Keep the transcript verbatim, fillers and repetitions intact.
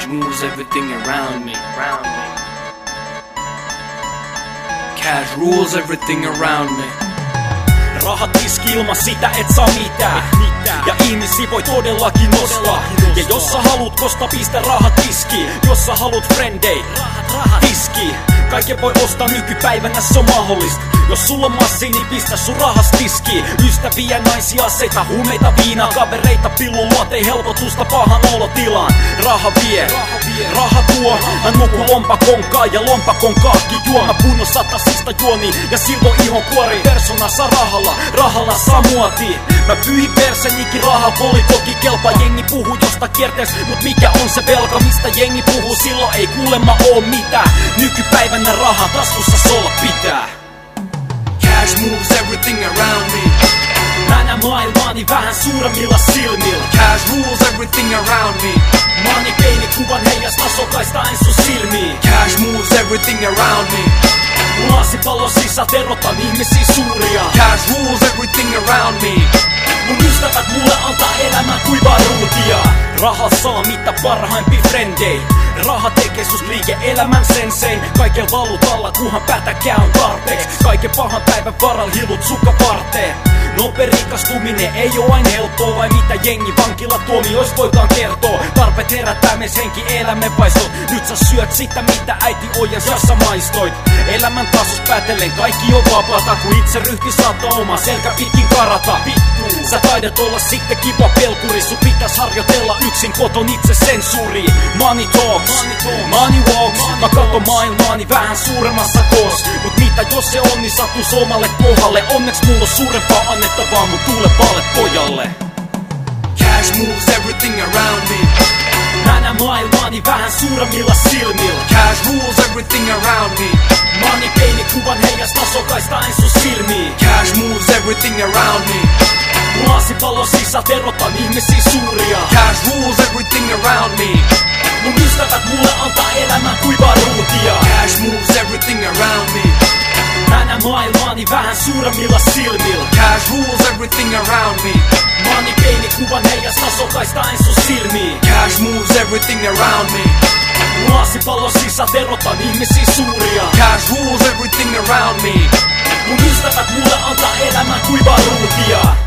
Cash rules everything around me. Around me. Cash rules everything around me. Rahat tiski ilman sitä et saa mitään. Ja ihmisiä voi todellakin nostaa. Ja jos sä haluut kosta, pistä rahat tiskiin. Jos sä haluut frendei, tiski. Kaiken voi ostaa nykypäivänä, se on mahdollista. Jos sulla on massi, niin pistä sun rahas tiskiin. Ystäviä, naisia, aseita, huumeita, viinaa, kavereita, pilluluotei, helpotusta pahan olotilaan. Raha vie, raha tuo. Mä nuku lompakonkaan ja lompakon kaakki juo. Mä punnon satasista juoni ja silloin ihon kuori. Persona saa rahalla, rahalla saa muotiin. Mä pyihin persenikin raha, poli toki kelpaa. Jengi puhuu josta kiertees, mut mikä on se velka? Mistä jengi puhuu, silloin ei kuulemma oo mitään. Nykypäivänä raha taskussa solla pitää. Cash moves everything around me. Mä näen maailmaani vähän suuremmilla silmillä. Cash rules everything around me. Maani peinikuvan heijastaa sokaistain sun silmiin. Cash moves everything around me. Laasipallon sisät erotan ihmisiä suuria. Cash rules everything around me. Mun ystävät mulle antaa elämän kuivaa ruutia. Raha saa mitä parhaimpi frendei. Raha tekee sus liike-elämän sensein. Kaiken valuutalla kunhan pätäkää on tarpeeks. Kaiken pahan päivän varal hilut sukkaparteen. Nope rikastuminen ei oo aina helppoa. Vai mitä jengi vankila tuomiois voikaan kertoo. Tarpeet herättää mes henki elämän paistot. Nyt sä syöt sitä mitä äiti ojas ja sä maistoit. Elämän tasos päätellen kaikki on vapaata. Kun itse ryhti saattaa oma selkä pitkin karata. Vittu, sä taidat olla sitten kiva pelkuri. Sun pitäis harjoitella yksin koton itse sensuuriin. Money talks, money walks. Mä katon maailmaani vähän suuremmassa koos. Mut mitä jos se on, niin sattuis omalle kohdalle. Onneks mulla on suurempaa annettavaa mun tulevalle pojalle. Cash moves everything around me. Mä näen maailmaani vähän suuremmilla silmillä. Cash rules everything around me. Maani peinikuvan heijastaa sokaistain sun silmiin. Cash moves everything around me. Laasipallon sisät erotan ihmisiä suuria. Cash rules everything around me. Mun ystävät mulle antaa elämän kuivaa ruutia. Cash moves everything around me. Mä näen maailmaani vähän suuremmilla silmillä. Cash rules everything around me. Maani peinikuvan heijastaa sokaistain sun silmiin. Cash moves everything around me. Laasipallon sisät erotan ihmisiä suuria. Cash rules everything around me. Mun ystävät mulle antaa elämän kuivaa ruutia.